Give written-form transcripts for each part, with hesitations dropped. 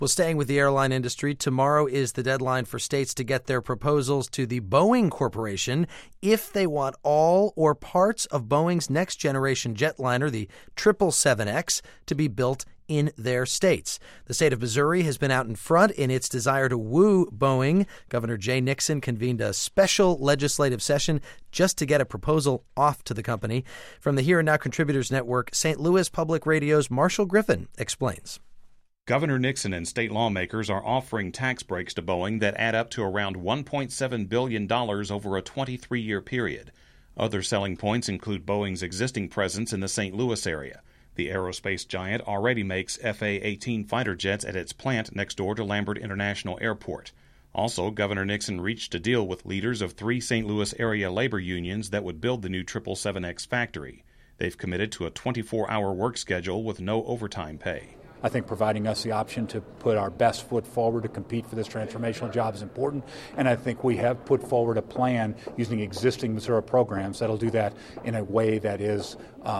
Well, staying with the airline industry, tomorrow is the deadline for states to get their proposals to the Boeing Corporation if they want all or parts of Boeing's next-generation jetliner, the 777X, to be built in their states. The state of Missouri has been out in front in its desire to woo Boeing. Governor Jay Nixon convened a special legislative session just to get a proposal off to the company. From the Here and Now Contributors Network, St. Louis Public Radio's Marshall Griffin explains. Governor Nixon and state lawmakers are offering tax breaks to Boeing that add up to around $1.7 billion over a 23-year period. Other selling points include Boeing's existing presence in the St. Louis area. The aerospace giant already makes FA-18 fighter jets at its plant next door to Lambert International Airport. Also, Governor Nixon reached a deal with leaders of 3 St. Louis area labor unions that would build the new 777X factory. They've committed to a 24-hour work schedule with no overtime pay. I think providing us the option to put our best foot forward to compete for this transformational job is important, and I think we have put forward a plan using existing Missouri programs that'll do that in a way that is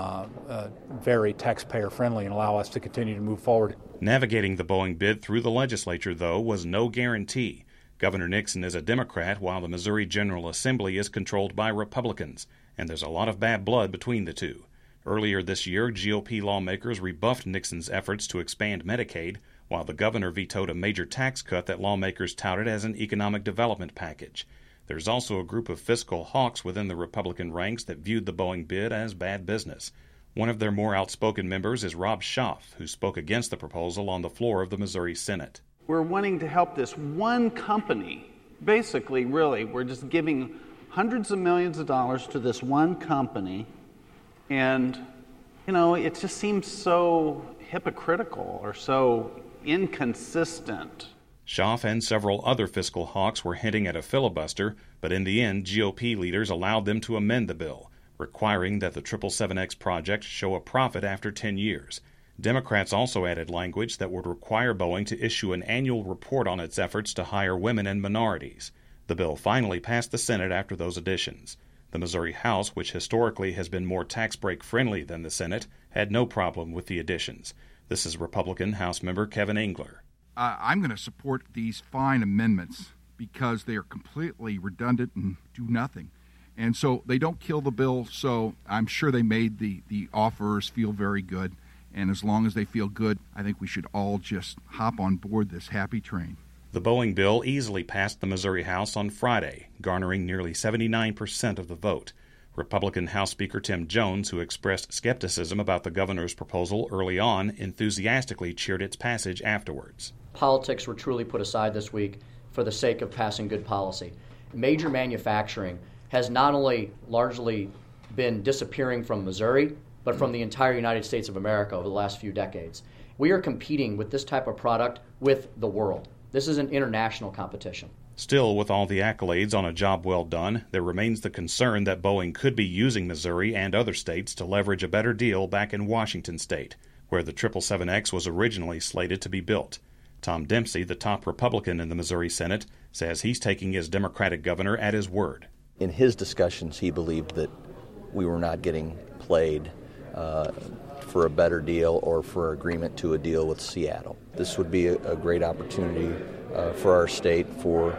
very taxpayer-friendly and allow us to continue to move forward. Navigating the Boeing bid through the legislature, though, was no guarantee. Governor Nixon is a Democrat, while the Missouri General Assembly is controlled by Republicans, and there's a lot of bad blood between the two. Earlier this year, GOP lawmakers rebuffed Nixon's efforts to expand Medicaid, while the governor vetoed a major tax cut that lawmakers touted as an economic development package. There's also a group of fiscal hawks within the Republican ranks that viewed the Boeing bid as bad business. One of their more outspoken members is Rob Schaaf, who spoke against the proposal on the floor of the Missouri Senate. We're wanting to help this one company. Basically, really, we're just giving hundreds of millions of dollars to this one company. And, it just seems so hypocritical or so inconsistent. Schaaf and several other fiscal hawks were hinting at a filibuster, but in the end, GOP leaders allowed them to amend the bill, requiring that the 777X project show a profit after 10 years. Democrats also added language that would require Boeing to issue an annual report on its efforts to hire women and minorities. The bill finally passed the Senate after those additions. The Missouri House, which historically has been more tax break friendly than the Senate, had no problem with the additions. This is Republican House member Kevin Engler. I'm going to support these fine amendments because they are completely redundant and do nothing. And so they don't kill the bill, so I'm sure they made the offerers feel very good. And as long as they feel good, I think we should all just hop on board this happy train. The Boeing bill easily passed the Missouri House on Friday, garnering nearly 79% of the vote. Republican House Speaker Tim Jones, who expressed skepticism about the governor's proposal early on, enthusiastically cheered its passage afterwards. Politics were truly put aside this week for the sake of passing good policy. Major manufacturing has not only largely been disappearing from Missouri, but from the entire United States of America over the last few decades. We are competing with this type of product with the world. This is an international competition. Still, with all the accolades on a job well done, there remains the concern that Boeing could be using Missouri and other states to leverage a better deal back in Washington state, where the 777X was originally slated to be built. Tom Dempsey, the top Republican in the Missouri Senate, says he's taking his Democratic governor at his word. In his discussions, he believed that we were not getting played for a better deal or for agreement to a deal with Seattle. This would be a great opportunity for our state for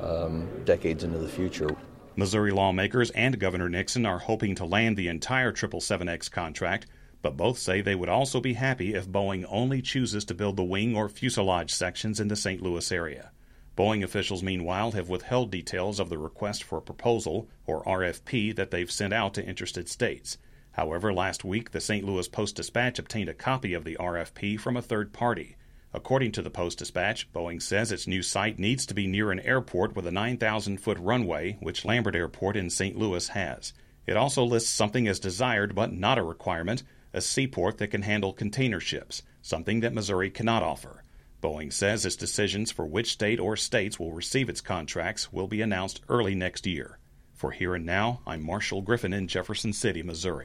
decades into the future. Missouri lawmakers and Governor Nixon are hoping to land the entire 777X contract, but both say they would also be happy if Boeing only chooses to build the wing or fuselage sections in the St. Louis area. Boeing officials, meanwhile, have withheld details of the request for a proposal, or RFP, that they've sent out to interested states. However, last week, the St. Louis Post-Dispatch obtained a copy of the RFP from a third party. According to the Post-Dispatch, Boeing says its new site needs to be near an airport with a 9,000-foot runway, which Lambert Airport in St. Louis has. It also lists something as desired but not a requirement, a seaport that can handle container ships, something that Missouri cannot offer. Boeing says its decisions for which state or states will receive its contracts will be announced early next year. For Here and Now, I'm Marshall Griffin in Jefferson City, Missouri.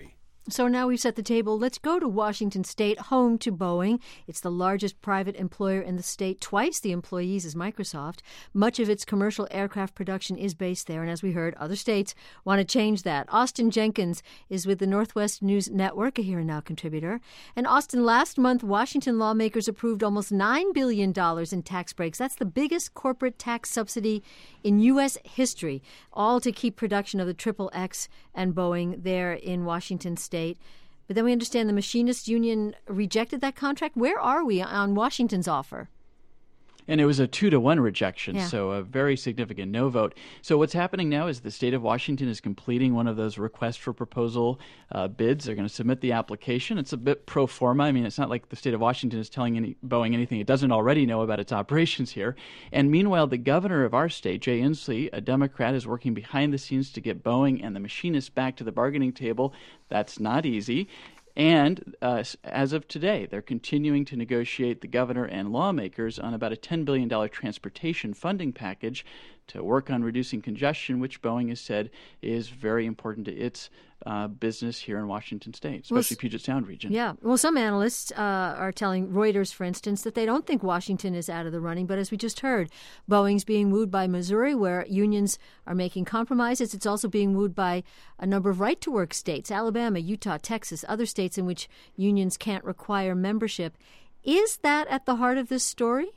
So now we've set the table. Let's go to Washington State, home to Boeing. It's the largest private employer in the state. Twice the employees as Microsoft. Much of its commercial aircraft production is based there. And as we heard, other states want to change that. Austin Jenkins is with the Northwest News Network, a Here and Now contributor. And Austin, last month, Washington lawmakers approved almost $9 billion in tax breaks. That's the biggest corporate tax subsidy in U.S. history, all to keep production of the XXX and Boeing there in Washington State. But then we understand the Machinists Union rejected that contract. Where are we on Washington's offer? And it was a 2-1 rejection, Yeah. so a very significant no vote. So what's happening now is the state of Washington is completing one of those request for proposal bids. They're going to submit the application. It's a bit pro forma. I mean, it's not like the state of Washington is telling Boeing anything it doesn't already know about its operations here. And meanwhile, the governor of our state, Jay Inslee, a Democrat, is working behind the scenes to get Boeing and the machinists back to the bargaining table. That's not easy. And as of today, they're continuing to negotiate, the governor and lawmakers, on about a $10 billion transportation funding package to work on reducing congestion, which Boeing has said is very important to its business here in Washington State, especially Puget Sound region. Yeah. Well, some analysts are telling Reuters, for instance, that they don't think Washington is out of the running. But as we just heard, Boeing's being wooed by Missouri, where unions are making compromises. It's also being wooed by a number of right-to-work states, Alabama, Utah, Texas, other states in which unions can't require membership. Is that at the heart of this story?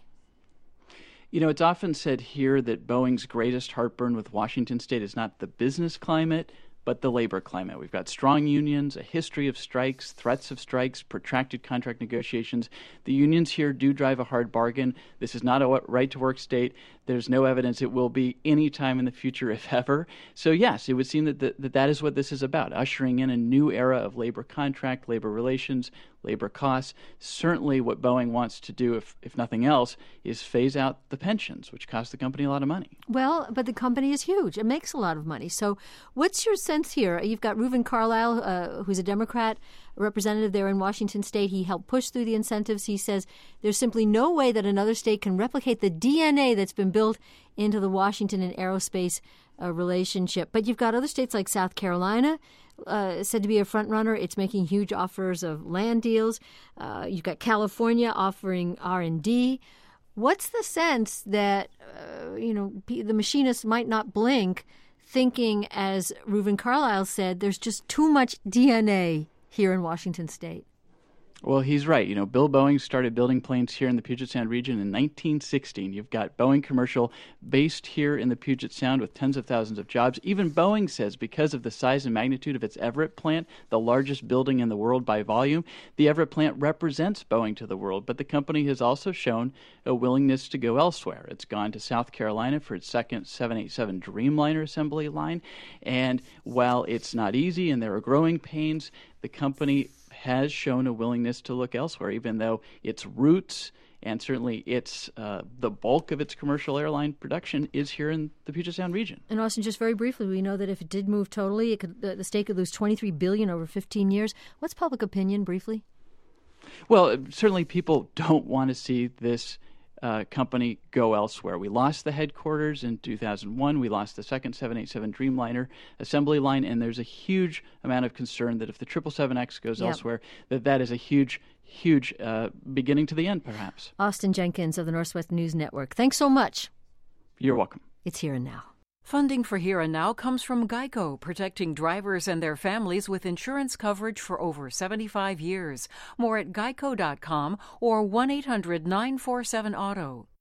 You know, it's often said here that Boeing's greatest heartburn with Washington State is not the business climate, but the labor climate. We've got strong unions, a history of strikes, threats of strikes, protracted contract negotiations. The unions here do drive a hard bargain. This is not a right-to-work state. There's no evidence it will be any time in the future, if ever. So yes, it would seem that is what this is about, ushering in a new era of labor contract, labor relations, labor costs. Certainly what Boeing wants to do, if nothing else, is phase out the pensions, which cost the company a lot of money. Well, but the company is huge. It makes a lot of money. So what's your sense here? You've got Reuven Carlyle, who's a Democrat representative there in Washington State. He helped push through the incentives. He says there's simply no way that another state can replicate the DNA that's been built into the Washington and aerospace relationship. But you've got other states like South Carolina, said to be a front runner. It's making huge offers of land deals. You've got California offering R&D. What's the sense that the machinists might not blink, thinking, as Reuven Carlyle said, there's just too much DNA here in Washington State? Well, he's right. You know, Bill Boeing started building planes here in the Puget Sound region in 1916. You've got Boeing Commercial based here in the Puget Sound with tens of thousands of jobs. Even Boeing says because of the size and magnitude of its Everett plant, the largest building in the world by volume, the Everett plant represents Boeing to the world. But the company has also shown a willingness to go elsewhere. It's gone to South Carolina for its second 787 Dreamliner assembly line. And while it's not easy and there are growing pains, the company has shown a willingness to look elsewhere, even though its roots and certainly its the bulk of its commercial airline production is here in the Puget Sound region. And Austin, just very briefly, we know that if it did move totally, the state could lose $23 billion over 15 years. What's public opinion, briefly? Well, certainly people don't want to see this company go elsewhere. We lost the headquarters in 2001. We lost the second 787 Dreamliner assembly line, and there's a huge amount of concern that if the 777X goes elsewhere, that is a huge beginning to the end, perhaps. Austin Jenkins of the Northwest News Network. Thanks so much. You're welcome. It's Here and Now. Funding for Here and Now comes from GEICO, protecting drivers and their families with insurance coverage for over 75 years. More at geico.com or 1-800-947-AUTO.